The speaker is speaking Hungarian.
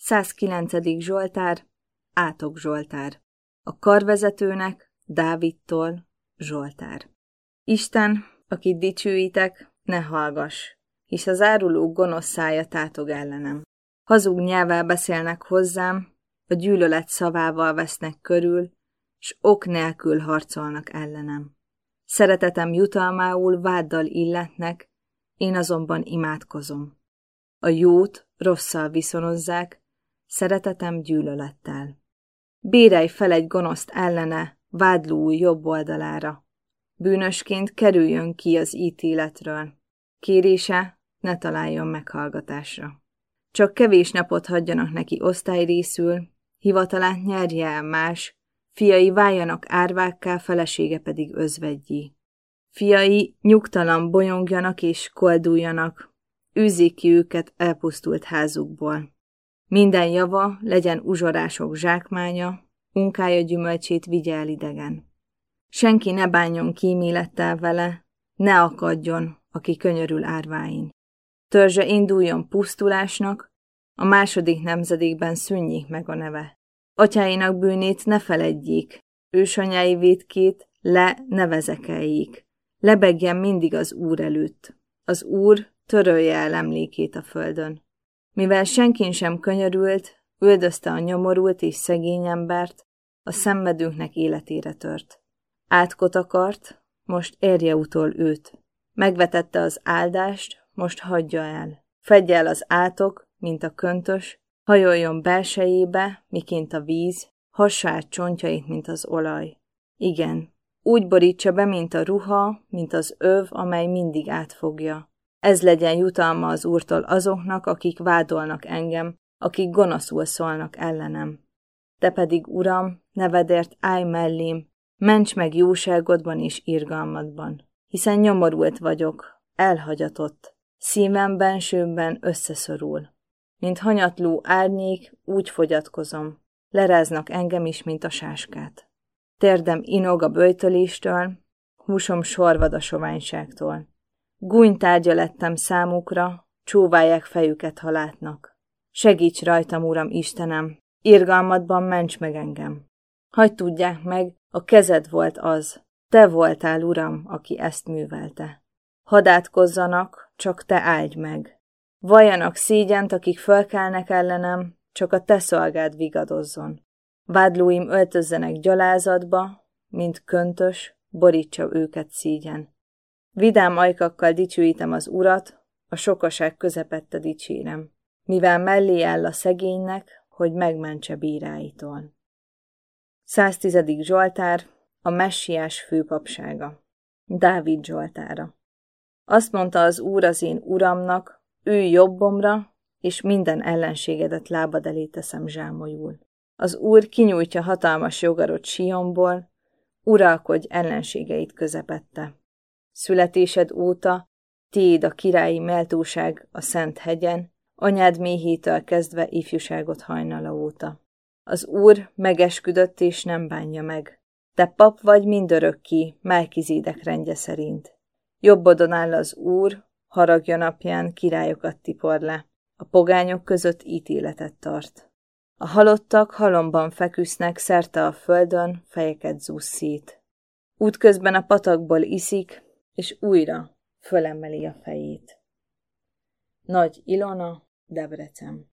109. Zsoltár, Átok Zsoltár. A karvezetőnek, Dávidtól Zsoltár. Isten, akit dicsőítek, ne hallgass, hisz az árulók gonosz szája tátog ellenem. Hazug nyelvvel beszélnek hozzám, a gyűlölet szavával vesznek körül, s ok nélkül harcolnak ellenem. Szeretetem jutalmául váddal illetnek, én azonban imádkozom. A jót rosszal viszonozzák, szeretetem gyűlölettel. Bérelj fel egy gonoszt ellene, vádló jobb oldalára. Bűnösként kerüljön ki az ítéletről. Kérése ne találjon meghallgatásra. Csak kevés napot hagyjanak neki osztályrészül, hivatalát nyerje el más, fiai váljanak árvákká, felesége pedig özveggyé. Fiai nyugtalan bolyongjanak és kolduljanak, űzzék ki őket elpusztult házukból. Minden java legyen uzsorások zsákmánya, munkája gyümölcsét vigye el idegen. Senki ne bánjon kímélettel vele, ne akadjon, aki könyörül árváin. Törzse induljon pusztulásnak, a második nemzedékben szűnjék meg a neve. Atyáinak bűnét ne feledjék, ősanyái vétkét ne vezekeljék. Lebegjen mindig az Úr előtt. Az Úr törölje el emlékét a földön. Mivel senkin sem könyörült, üldözte a nyomorult és szegény embert, a szenvedőknek életére tört. Átkot akart, most érje utol őt. Megvetette az áldást, most hagyja el. Fedje el az átok, mint a köntös, hajoljon belsejébe, miként a víz, hassa át csontjait, mint az olaj. Igen, úgy borítsa be, mint a ruha, mint az öv, amely mindig átfogja. Ez legyen jutalma az Úrtól azoknak, akik vádolnak engem, akik gonoszul szólnak ellenem. Te pedig, Uram, nevedért állj mellém, ments meg jóságodban és irgalmadban, hiszen nyomorult vagyok, elhagyatott, szívem bensőmben összeszorul. Mint hanyatló árnyék, úgy fogyatkozom, leráznak engem is, mint a sáskát. Térdem inog a böjtöléstől, húsom sorvad a soványságtól. Gúnytárgya lettem számukra, csóválják fejüket, ha látnak. Segíts rajtam, Uram Istenem, irgalmadban ments meg engem. Hadd tudják meg, a kezed volt az, te voltál, Uram, aki ezt művelte. Hadd átkozzanak, csak te áldj meg. Valljanak szégyent, akik fölkelnek ellenem, csak a te szolgád vigadozzon. Vádlóim öltözzenek gyalázatba, mint köntös, borítsa őket szégyen. Vidám ajkakkal dicsőítem az Urat, a sokaság közepette dicsérem, mivel mellé áll a szegénynek, hogy megmentse bíráitól. 110. Zsoltár, a messiás főpapsága. Dávid Zsoltára. Azt mondta az Úr az én Uramnak, ülj jobbomra, és minden ellenségedet lábad elé teszem zsámolyul. Az Úr kinyújtja hatalmas jogarot Sionból, uralkodj ellenségeit közepette. Születésed óta tiéd a királyi méltóság a szent hegyen, anyád méhétől kezdve ifjúságot hajnala óta. Az Úr megesküdött és nem bánja meg. Te pap vagy mindörökké, Melkizédek rendje szerint. Jobbodon áll az Úr, haragja napján királyokat tipor le. A pogányok között ítéletet tart. A halottak halomban feküsznek szerte a földön, fejeket zúz szét. Útközben a patakból iszik, és újra fölemeli a fejét. Nagy Ilona, Debrecen.